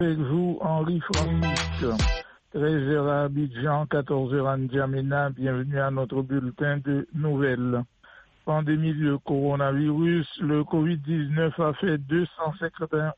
Avec vous, Henri Francisque. 13h à Abidjan, 14h à N'Djamena. Bienvenue à notre bulletin de nouvelles. Pandémie de coronavirus, le Covid-19 a fait 251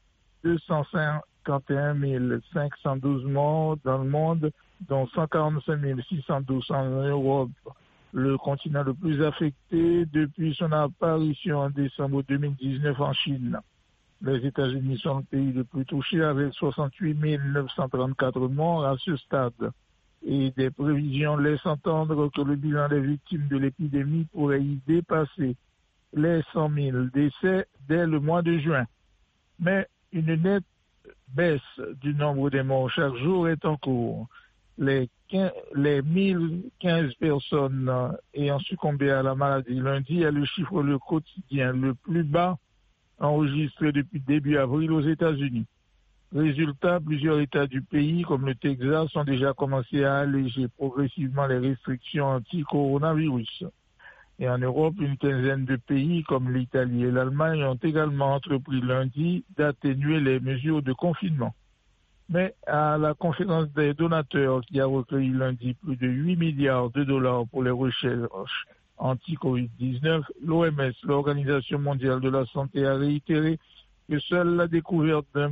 512 morts dans le monde, dont 145 612 en Europe. Le continent le plus affecté depuis son apparition en décembre 2019 en Chine. Les États-Unis sont le pays le plus touché avec 68 934 morts à ce stade. Et des prévisions laissent entendre que le bilan des victimes de l'épidémie pourrait y dépasser les 100 000 décès dès le mois de juin. Mais une nette baisse du nombre des morts chaque jour est en cours. Les 1015 personnes ayant succombé à la maladie lundi est le chiffre le quotidien le plus bas enregistré depuis début avril aux États-Unis. Résultat, plusieurs États du pays, comme le Texas, ont déjà commencé à alléger progressivement les restrictions anti-coronavirus. Et en Europe, une quinzaine de pays, comme l'Italie et l'Allemagne, ont également entrepris lundi d'atténuer les mesures de confinement. Mais à la conférence des donateurs qui a recueilli lundi plus de 8 milliards de dollars pour les recherches anti-Covid-19, l'OMS, l'Organisation mondiale de la santé, a réitéré que seule la découverte d'un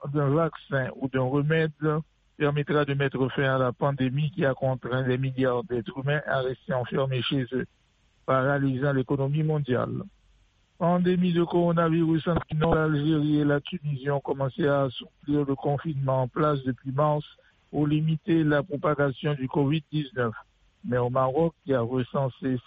vaccin ou d'un remède permettra de mettre fin à la pandémie qui a contraint des milliards d'êtres humains à rester enfermés chez eux, paralysant l'économie mondiale. Pandémie de coronavirus en Nord, l'Algérie et la Tunisie ont commencé à assouplir le confinement en place depuis mars pour limiter la propagation du Covid-19. Mais au Maroc, qui a recensé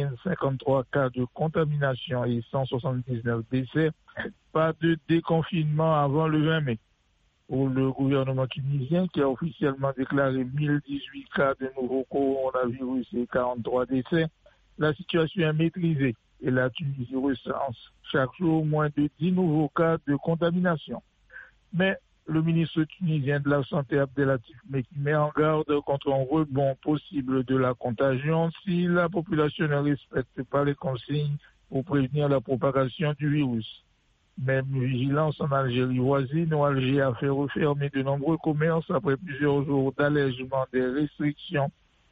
5053 cas de contamination et 179 décès, pas de déconfinement avant le 20 mai. Pour le gouvernement tunisien, qui a officiellement déclaré 1018 cas de nouveaux coronavirus et 43 décès, la situation est maîtrisée et la Tunisie recense chaque jour moins de 10 nouveaux cas de contamination. Mais le ministre tunisien de la Santé, Abdelatif Mekki, met en garde contre un rebond possible de la contagion si la population ne respecte pas les consignes pour prévenir la propagation du virus. Même vigilance en Algérie voisine, où Alger a fait refermer de nombreux commerces après plusieurs jours d'allègement des restrictions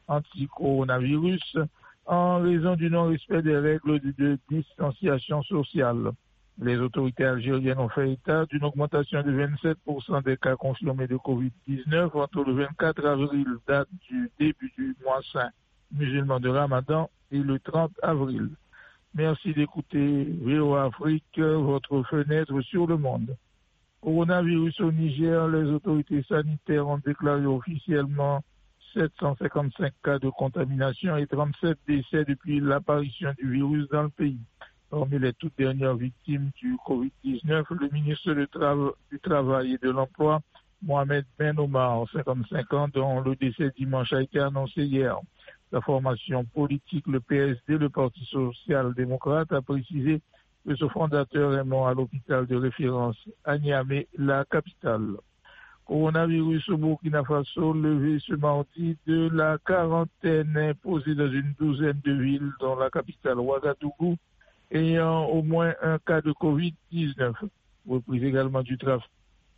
anti-coronavirus en raison du non-respect des règles de distanciation sociale. Les autorités algériennes ont fait état d'une augmentation de 27% des cas confirmés de Covid-19 entre le 24 avril, date du début du mois saint musulman de Ramadan, et le 30 avril. Merci d'écouter VOA Afrique, votre fenêtre sur le monde. Coronavirus au Niger, les autorités sanitaires ont déclaré officiellement 755 cas de contamination et 37 décès depuis l'apparition du virus dans le pays. Parmi les toutes dernières victimes du Covid-19, le ministre du Travail et de l'Emploi, Mohamed Ben Omar, 55 ans, dont le décès dimanche a été annoncé hier. La formation politique, le PSD, le Parti social-démocrate, a précisé que ce fondateur est mort à l'hôpital de référence à Niamey, la capitale. Coronavirus au Burkina Faso, levé ce mardi de la quarantaine imposée dans une douzaine de villes, dont la capitale Ouagadougou, ayant au moins un cas de Covid-19. Reprise également du trafic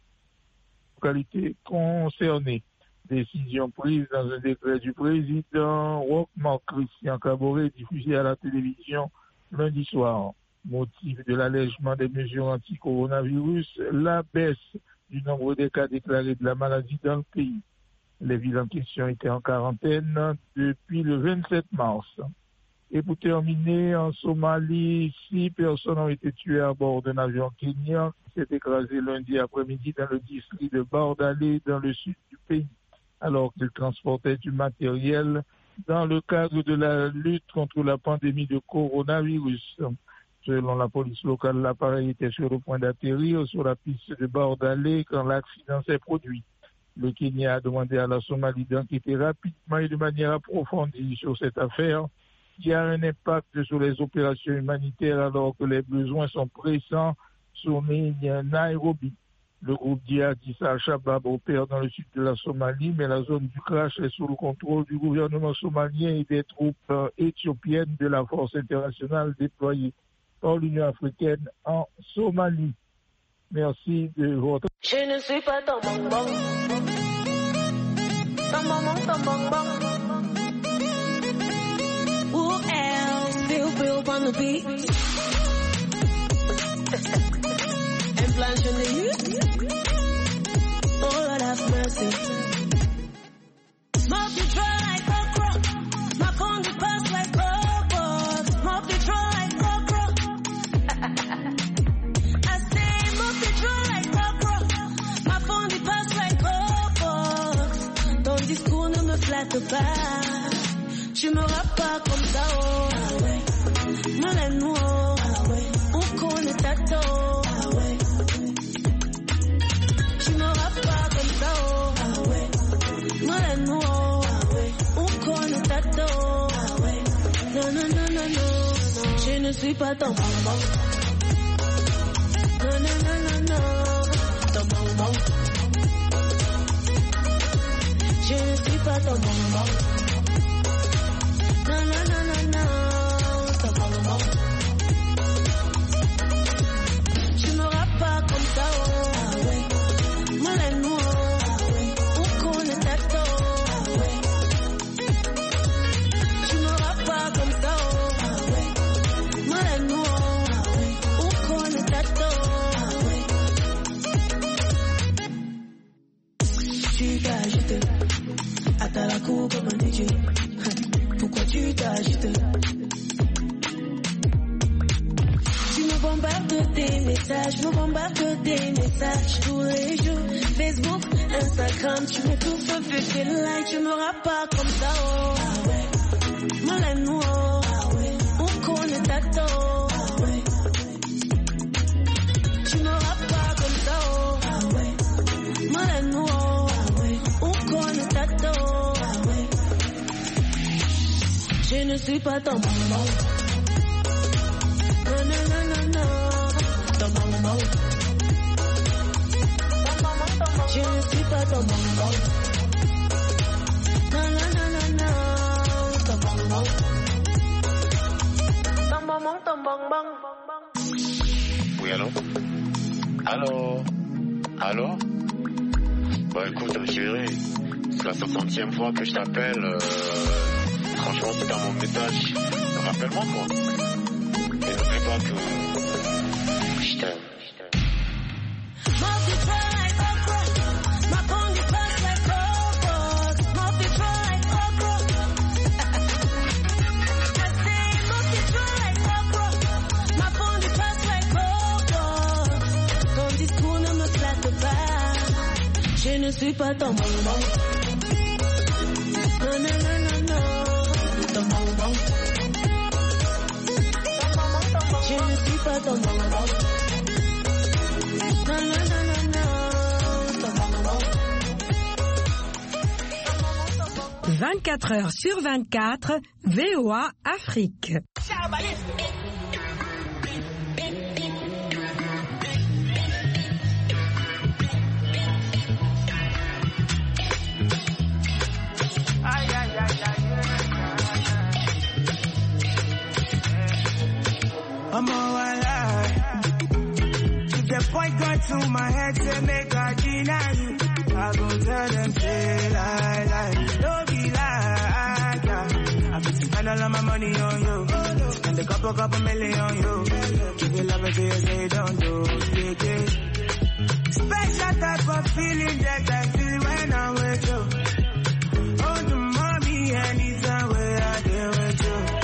localité concernée. Décision prise dans un décret du président Roch-Marc Christian Kaboré diffusé à la télévision lundi soir. Motif de l'allègement des mesures anti-coronavirus, la baisse du nombre de cas déclarés de la maladie dans le pays. Les villes en question étaient en quarantaine depuis le 27 mars. Et pour terminer, en Somalie, 6 personnes ont été tuées à bord d'un avion kenyan qui s'est écrasé lundi après-midi dans le district de Bardalé, dans le sud du pays, alors qu'il transportait du matériel dans le cadre de la lutte contre la pandémie de coronavirus. Selon la police locale, l'appareil était sur le point d'atterrir sur la piste de Bardalé quand l'accident s'est produit. Le Kenya a demandé à la Somalie d'enquêter rapidement et de manière approfondie sur cette affaire qui a un impact sur les opérations humanitaires alors que les besoins sont pressants sur Nairobi. Le groupe djihadiste Al-Shabaab opère dans le sud de la Somalie, mais la zone du crash est sous le contrôle du gouvernement somalien et des troupes éthiopiennes de la force internationale déployée par l'Union africaine en Somalie. Merci de votre... Je ne suis pas ton bonbon. Ton bonbon, ton bonbon. Who else feel on the beat? And Blanche on the youth. Oh Lord have mercy. Smoke the dry like okra. My phone the pass like cobalt. Smoke the dry like okra. I say smoke the dry like okra. My phone the pass like cobalt. Ton discours ne me flatte pas. Tu me rappes pas comme ça, oh. Ah ouais. Malin-nous, ah ouais. Où connaît ta tôt, ah ouais. Tu me rappes pas comme ça, oh. Ah ouais. Malin-nous, ah ouais. Où connaît ta tôt, ah ouais. Non, non, non, non, non. Je ne suis pas ton bonbon. Non, non, non, non, non. Ton bonbon. Je ne suis pas ton bonbon. Non, non, non, non, non, ton bonbon. Tu me rappes pas comme ça, oh. Ah ouais. Malin-nous, ah ouais. Où connaît ta tôt, ah ouais. Tu me rappes pas comme ça, oh. Ah ouais. Malin-nous, ah ouais. Où connaît ta tôt, ah ouais. Tu t'as agité. À la cour comme un DJ. Pourquoi tu t'agites? Tu me bombardes tes messages, me bombardes tes messages tous les jours. Facebook, Instagram, tu m'étouffes, fais like, tu me rappes pas comme ça, oh. Ah ouais. Malin-nous, oh. Ah ouais. On connaît ta tôt, ah ouais. Tu me rappes pas comme ça, oh. Ah ouais. Malin-nous, oh. Ah ouais. On connaît ta tôt. Je ne suis pas ton bonbon. Non, non, non, non, non. Ton bonbon. Je ne suis pas ton bonbon. Non, non, non, non, non. Ton bonbon. Ton bonbon, ton bonbon. Oui, allô? Allô? Allô? Bon, écoute, chérie, c'est la 60e fois que je t'appelle. Franchement, c'est dans mon message. Rappelle-moi, quoi. Et n'oublie pas que je t'aime. Ton discours ne me flatte pas. Je ne suis pas ton bonbon. Non, non, non, non, non. Ton bonbon. Je ne suis pas ton bonbon. Non, non, non, non, non. Ton bonbon. 24 heures sur 24, VOA Afrique. I'm all alive. If the point got to my head, say make I deny you. I go tell them, say lie. Don't be like that. I be spend all of my money on you. Spend a couple million on you. Give you love until you say don't do. Yeah. Special type of feeling that I feel when I'm with you. Oh, the mommy, anytime where I deal with you.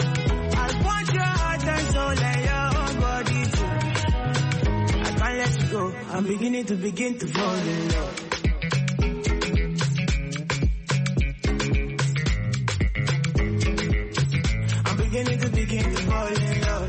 I'm beginning to fall in love. I'm beginning to fall in love.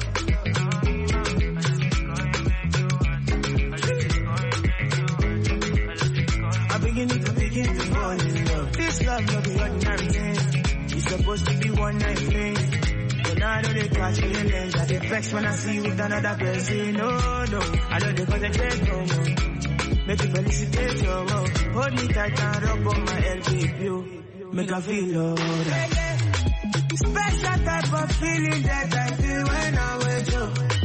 I'm beginning to fall in love. This love no be ordinary thing. It's supposed to be one night thing. But now I know they catch feelings. I get vexed when I see you with another person. No, I know they concentrate no more. Make you felicitate your love. Hold me tight and rub on my head, keep you. Make I feel alright. Special type of feeling that I feel when I'm with you.